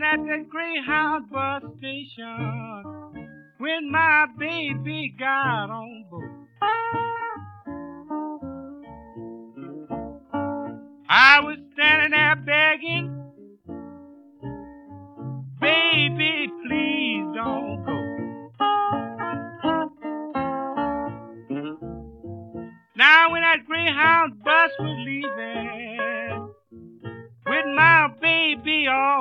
at the Greyhound bus station when my baby got on board. I was standing there begging, baby, please don't go. Now when that Greyhound bus was leaving with my baby all